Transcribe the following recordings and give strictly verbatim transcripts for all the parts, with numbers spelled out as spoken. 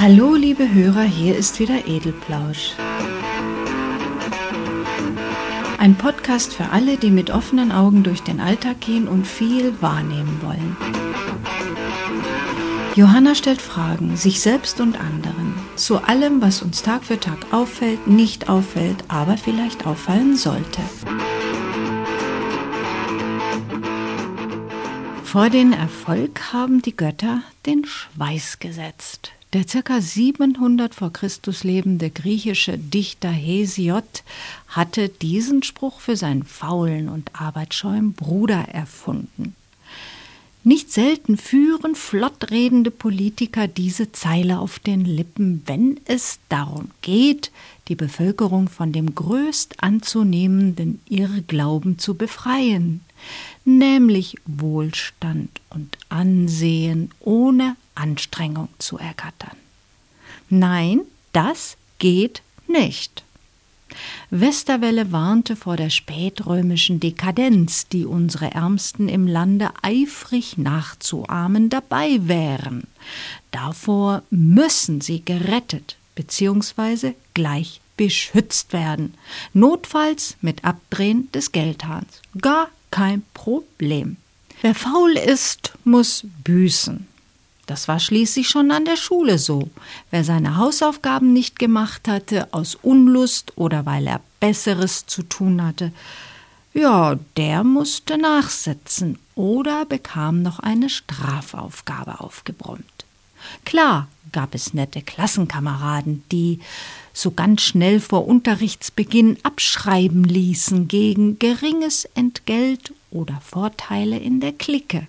Hallo liebe Hörer, hier ist wieder Edelplausch. Ein Podcast für alle, die mit offenen Augen durch den Alltag gehen und viel wahrnehmen wollen. Johanna stellt Fragen, sich selbst und anderen, zu allem, was uns Tag für Tag auffällt, nicht auffällt, aber vielleicht auffallen sollte. Vor den Erfolg haben die Götter den Schweiß gesetzt. Der ca. siebenhundert vor Christus lebende griechische Dichter Hesiod hatte diesen Spruch für seinen faulen und arbeitsscheuen Bruder erfunden. Nicht selten führen flott redende Politiker diese Zeile auf den Lippen, wenn es darum geht, die Bevölkerung von dem größt anzunehmenden Irrglauben zu befreien, nämlich Wohlstand und Ansehen ohne Anstrengung zu ergattern. Nein, das geht nicht. Westerwelle warnte vor der spätrömischen Dekadenz, die unsere Ärmsten im Lande eifrig nachzuahmen dabei wären. Davor müssen sie gerettet bzw. gleich beschützt werden, notfalls mit Abdrehen des Geldhahns. Gar kein Problem. Wer faul ist, muss büßen. Das war schließlich schon an der Schule so. Wer seine Hausaufgaben nicht gemacht hatte, aus Unlust oder weil er Besseres zu tun hatte, ja, der musste nachsitzen oder bekam noch eine Strafaufgabe aufgebrummt. Klar gab es nette Klassenkameraden, die so ganz schnell vor Unterrichtsbeginn abschreiben ließen gegen geringes Entgelt oder Vorteile in der Clique.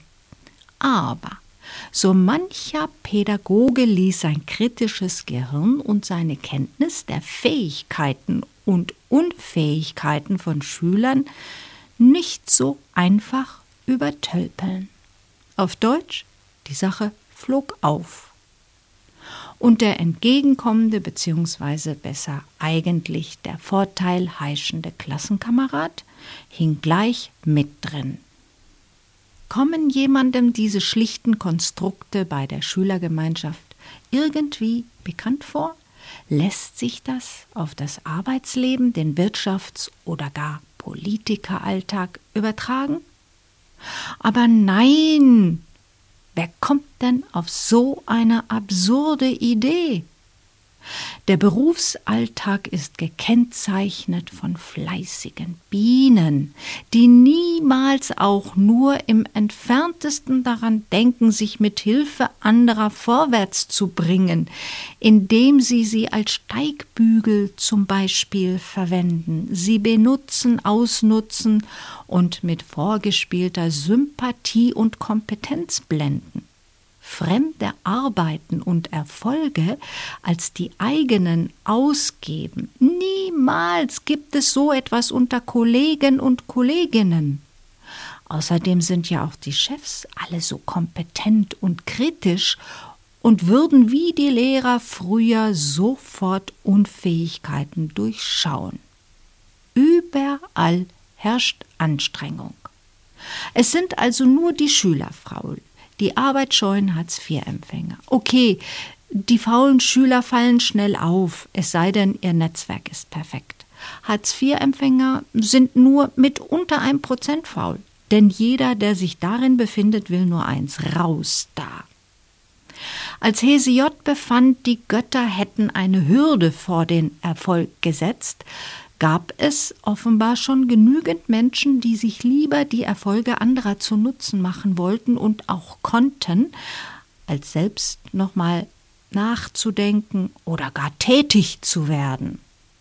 Aber so mancher Pädagoge ließ sein kritisches Gehirn und seine Kenntnis der Fähigkeiten und Unfähigkeiten von Schülern nicht so einfach übertölpeln. Auf Deutsch, die Sache flog auf. Und der entgegenkommende bzw. besser eigentlich der vorteilheischende Klassenkamerad hing gleich mit drin. Kommen jemandem diese schlichten Konstrukte bei der Schülergemeinschaft irgendwie bekannt vor? Lässt sich das auf das Arbeitsleben, den Wirtschafts- oder gar Politikeralltag übertragen? Aber nein! Wer kommt denn auf so eine absurde Idee? Der Berufsalltag ist gekennzeichnet von fleißigen Bienen, die niemals auch nur im entferntesten daran denken, sich mit Hilfe anderer vorwärts zu bringen, indem sie sie als Steigbügel zum Beispiel verwenden, sie benutzen, ausnutzen und mit vorgespielter Sympathie und Kompetenz blenden. Fremde Arbeiten und Erfolge als die eigenen ausgeben. Niemals gibt es so etwas unter Kollegen und Kolleginnen. Außerdem sind ja auch die Chefs alle so kompetent und kritisch und würden wie die Lehrer früher sofort Unfähigkeiten durchschauen. Überall herrscht Anstrengung. Es sind also nur die Schüler faul. Die arbeitsscheuen Hartz-vier-Empfänger. Okay, die faulen Schüler fallen schnell auf, es sei denn, ihr Netzwerk ist perfekt. Hartz-vier-Empfänger sind nur mit unter ein Prozent faul, denn jeder, der sich darin befindet, will nur eins, raus da. Als Hesiod befand, die Götter hätten eine Hürde vor den Erfolg gesetzt, gab es offenbar schon genügend Menschen, die sich lieber die Erfolge anderer zu Nutzen machen wollten und auch konnten, als selbst nochmal nachzudenken oder gar tätig zu werden.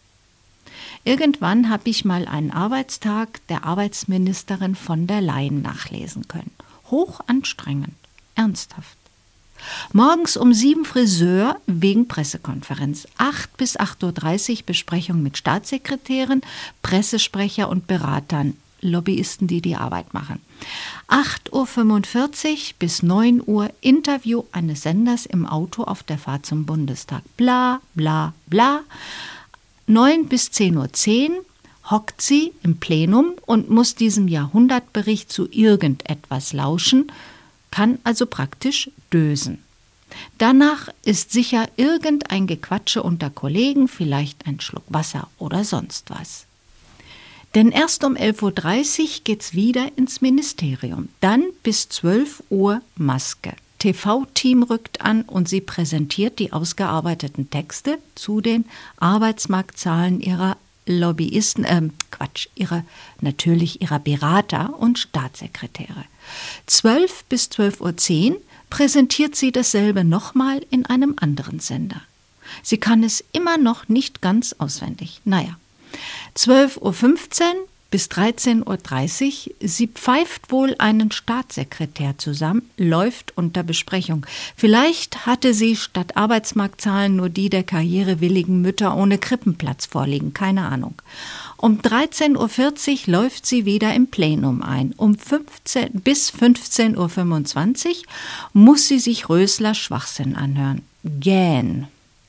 Irgendwann habe ich mal einen Arbeitstag der Arbeitsministerin von der Leyen nachlesen können. Hoch anstrengend, ernsthaft. Morgens um sieben Friseur wegen Pressekonferenz. acht bis acht Uhr dreißig Besprechung mit Staatssekretären, Pressesprecher und Beratern, Lobbyisten, die die Arbeit machen. acht Uhr fünfundvierzig bis neun Uhr Interview eines Senders im Auto auf der Fahrt zum Bundestag. Bla, bla, bla. neun bis zehn Uhr zehn hockt sie im Plenum und muss diesem Jahrhundertbericht zu irgendetwas lauschen, kann also praktisch dösen. Danach ist sicher irgendein Gequatsche unter Kollegen, vielleicht ein Schluck Wasser oder sonst was. Denn erst um elf Uhr dreißig geht's wieder ins Ministerium. Dann bis zwölf Uhr Maske. T V-Team rückt an und sie präsentiert die ausgearbeiteten Texte zu den Arbeitsmarktzahlen ihrer Lobbyisten, äh, Quatsch, ihrer, natürlich ihrer Berater und Staatssekretäre. zwölf bis zwölf Uhr zehn präsentiert sie dasselbe nochmal in einem anderen Sender. Sie kann es immer noch nicht ganz auswendig. Naja, zwölf Uhr fünfzehn bis dreizehn Uhr dreißig, sie pfeift wohl einen Staatssekretär zusammen, läuft unter Besprechung. Vielleicht hatte sie statt Arbeitsmarktzahlen nur die der karrierewilligen Mütter ohne Krippenplatz vorliegen, keine Ahnung. Um dreizehn Uhr vierzig läuft sie wieder im Plenum ein. Um fünfzehn bis fünfzehn Uhr fünfundzwanzig muss sie sich Röslers Schwachsinn anhören. Gähn.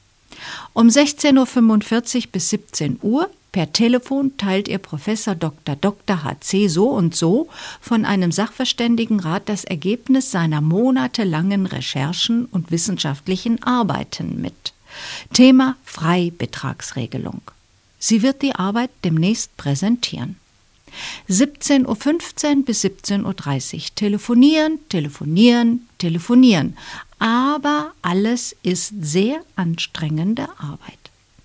Um sechzehn Uhr fünfundvierzig bis siebzehn Uhr per Telefon teilt ihr Professor Doktor Doktor H C so und so von einem Sachverständigenrat das Ergebnis seiner monatelangen Recherchen und wissenschaftlichen Arbeiten mit. Thema Freibetragsregelung. Sie wird die Arbeit demnächst präsentieren. siebzehn Uhr fünfzehn bis siebzehn Uhr dreißig. Telefonieren, telefonieren, telefonieren. Aber alles ist sehr anstrengende Arbeit.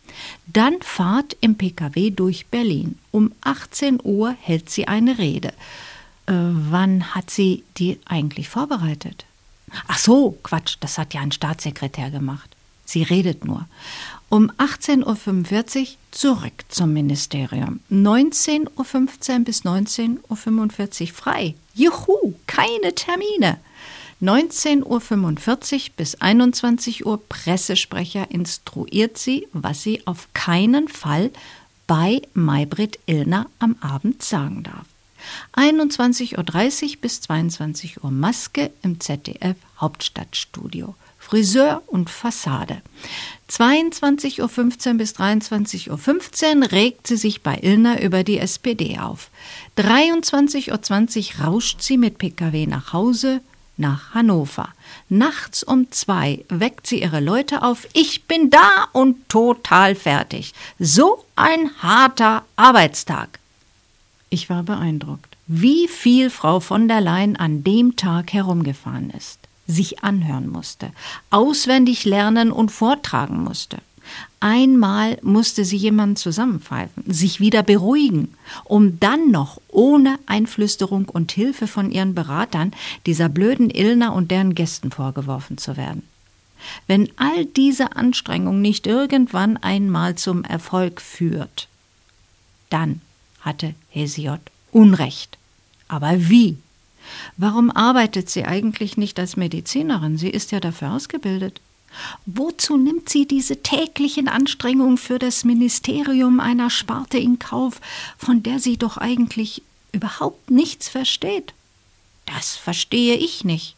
Dann Fahrt im P K W durch Berlin. Um achtzehn Uhr hält sie eine Rede. Äh, wann hat sie die eigentlich vorbereitet? Ach so, Quatsch, das hat ja ein Staatssekretär gemacht. Sie redet nur. Um achtzehn Uhr fünfundvierzig zurück zum Ministerium. neunzehn Uhr fünfzehn bis neunzehn Uhr fünfundvierzig frei. Juhu, keine Termine. neunzehn Uhr fünfundvierzig bis einundzwanzig Uhr Pressesprecher instruiert sie, was sie auf keinen Fall bei Maybrit Illner am Abend sagen darf. einundzwanzig Uhr dreißig bis zweiundzwanzig Uhr Maske im Z D F Hauptstadtstudio. Friseur und Fassade. zweiundzwanzig Uhr fünfzehn bis dreiundzwanzig Uhr fünfzehn regt sie sich bei Illner über die S P D auf. dreiundzwanzig Uhr zwanzig rauscht sie mit P K W nach Hause, nach Hannover. Nachts um zwei weckt sie ihre Leute auf. Ich bin da und total fertig. So ein harter Arbeitstag. Ich war beeindruckt, wie viel Frau von der Leyen an dem Tag herumgefahren ist, sich anhören musste, auswendig lernen und vortragen musste. Einmal musste sie jemanden zusammenpfeifen, sich wieder beruhigen, um dann noch ohne Einflüsterung und Hilfe von ihren Beratern dieser blöden Illner und deren Gästen vorgeworfen zu werden. Wenn all diese Anstrengung nicht irgendwann einmal zum Erfolg führt, dann hatte Hesiod Unrecht. Aber wie? Warum arbeitet sie eigentlich nicht als Medizinerin? Sie ist ja dafür ausgebildet. Wozu nimmt sie diese täglichen Anstrengungen für das Ministerium einer Sparte in Kauf, von der sie doch eigentlich überhaupt nichts versteht? Das verstehe ich nicht.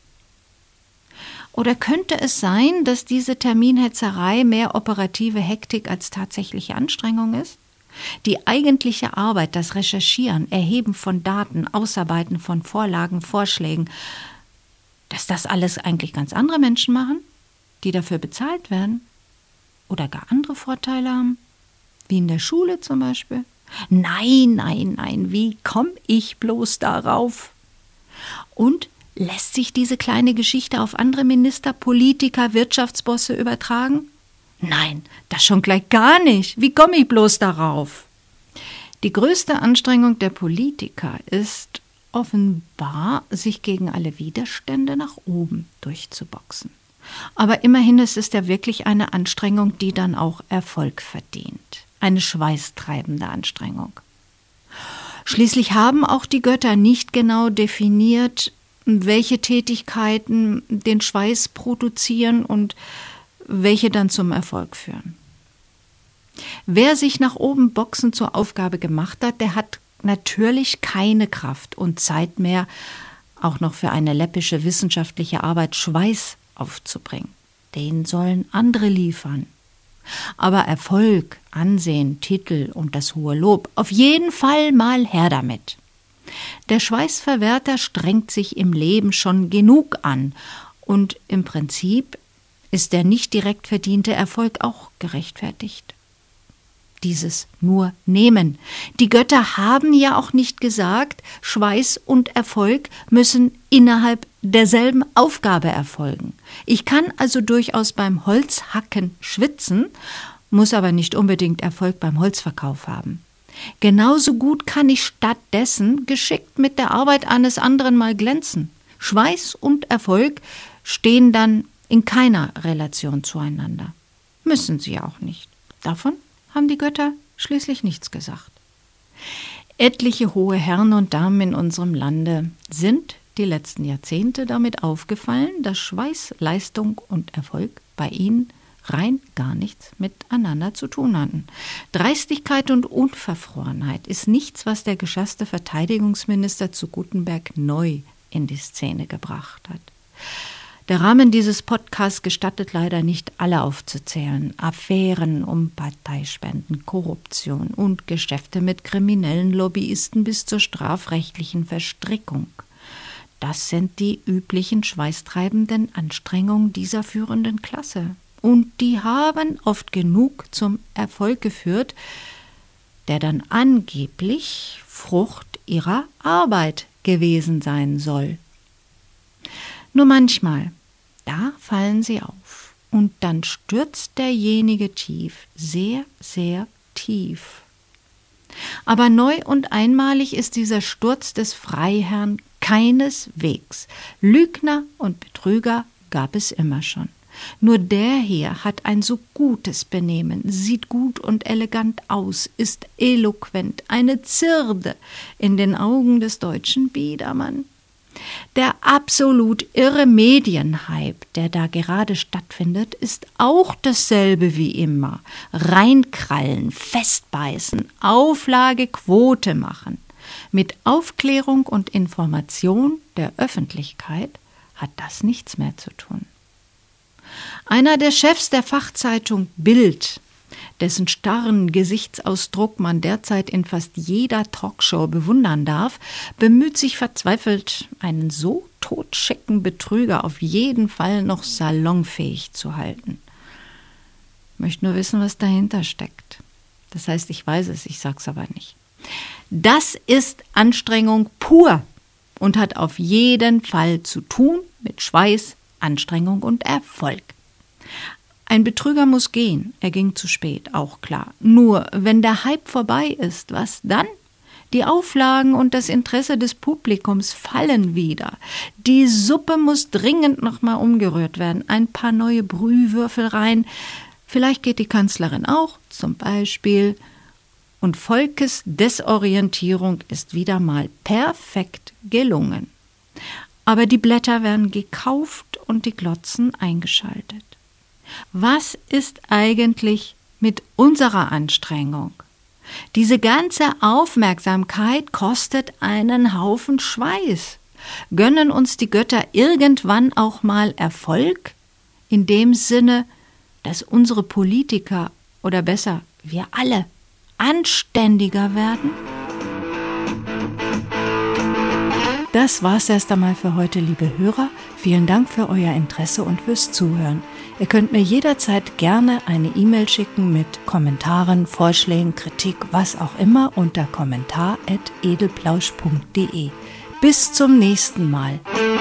Oder könnte es sein, dass diese Terminhetzerei mehr operative Hektik als tatsächliche Anstrengung ist? Die eigentliche Arbeit, das Recherchieren, Erheben von Daten, Ausarbeiten von Vorlagen, Vorschlägen, dass das alles eigentlich ganz andere Menschen machen, die dafür bezahlt werden oder gar andere Vorteile haben, wie in der Schule zum Beispiel. Nein, nein, nein, wie komme ich bloß darauf? Und lässt sich diese kleine Geschichte auf andere Minister, Politiker, Wirtschaftsbosse übertragen? Nein, das schon gleich gar nicht. Wie komme ich bloß darauf? Die größte Anstrengung der Politiker ist offenbar, sich gegen alle Widerstände nach oben durchzuboxen. Aber immerhin ist es ja wirklich eine Anstrengung, die dann auch Erfolg verdient. Eine schweißtreibende Anstrengung. Schließlich haben auch die Götter nicht genau definiert, welche Tätigkeiten den Schweiß produzieren und welche dann zum Erfolg führen. Wer sich nach oben boxen zur Aufgabe gemacht hat, der hat natürlich keine Kraft und Zeit mehr, auch noch für eine läppische wissenschaftliche Arbeit Schweiß aufzubringen. Den sollen andere liefern. Aber Erfolg, Ansehen, Titel und das hohe Lob, auf jeden Fall mal her damit. Der Schweißverwerter strengt sich im Leben schon genug an und im Prinzip ist der nicht direkt verdiente Erfolg auch gerechtfertigt. Dieses nur nehmen. Die Götter haben ja auch nicht gesagt, Schweiß und Erfolg müssen innerhalb derselben Aufgabe erfolgen. Ich kann also durchaus beim Holzhacken schwitzen, muss aber nicht unbedingt Erfolg beim Holzverkauf haben. Genauso gut kann ich stattdessen geschickt mit der Arbeit eines anderen mal glänzen. Schweiß und Erfolg stehen dann in keiner Relation zueinander. Müssen sie auch nicht. Davon haben die Götter schließlich nichts gesagt. Etliche hohe Herren und Damen in unserem Lande sind die letzten Jahrzehnte damit aufgefallen, dass Schweiß, Leistung und Erfolg bei ihnen rein gar nichts miteinander zu tun hatten. Dreistigkeit und Unverfrorenheit ist nichts, was der geschasste Verteidigungsminister zu Guttenberg neu in die Szene gebracht hat. Der Rahmen dieses Podcasts gestattet leider nicht, alle aufzuzählen. Affären um Parteispenden, Korruption und Geschäfte mit kriminellen Lobbyisten bis zur strafrechtlichen Verstrickung. Das sind die üblichen schweißtreibenden Anstrengungen dieser führenden Klasse. Und die haben oft genug zum Erfolg geführt, der dann angeblich Frucht ihrer Arbeit gewesen sein soll. Nur manchmal, da fallen sie auf und dann stürzt derjenige tief, sehr, sehr tief. Aber neu und einmalig ist dieser Sturz des Freiherrn keineswegs. Lügner und Betrüger gab es immer schon. Nur der hier hat ein so gutes Benehmen, sieht gut und elegant aus, ist eloquent, eine Zierde in den Augen des deutschen Biedermann. Der absolut irre Medienhype, der da gerade stattfindet, ist auch dasselbe wie immer. Reinkrallen, festbeißen, Auflage, Quote machen. Mit Aufklärung und Information der Öffentlichkeit hat das nichts mehr zu tun. Einer der Chefs der Fachzeitung Bild, dessen starren Gesichtsausdruck man derzeit in fast jeder Talkshow bewundern darf, bemüht sich verzweifelt, einen so totschicken Betrüger auf jeden Fall noch salonfähig zu halten. Ich möchte nur wissen, was dahinter steckt. Das heißt, ich weiß es, ich sag's aber nicht. Das ist Anstrengung pur und hat auf jeden Fall zu tun mit Schweiß, Anstrengung und Erfolg. Ein Betrüger muss gehen, er ging zu spät, auch klar. Nur, wenn der Hype vorbei ist, was dann? Die Auflagen und das Interesse des Publikums fallen wieder. Die Suppe muss dringend nochmal umgerührt werden, ein paar neue Brühwürfel rein. Vielleicht geht die Kanzlerin auch, zum Beispiel. Und Volkes Desorientierung ist wieder mal perfekt gelungen. Aber die Blätter werden gekauft und die Glotzen eingeschaltet. Was ist eigentlich mit unserer Anstrengung? Diese ganze Aufmerksamkeit kostet einen Haufen Schweiß. Gönnen uns die Götter irgendwann auch mal Erfolg? In dem Sinne, dass unsere Politiker oder besser wir alle anständiger werden? Das war's erst einmal für heute, liebe Hörer. Vielen Dank für euer Interesse und fürs Zuhören. Ihr könnt mir jederzeit gerne eine E-Mail schicken mit Kommentaren, Vorschlägen, Kritik, was auch immer unter kommentar at edelplausch punkt de. Bis zum nächsten Mal.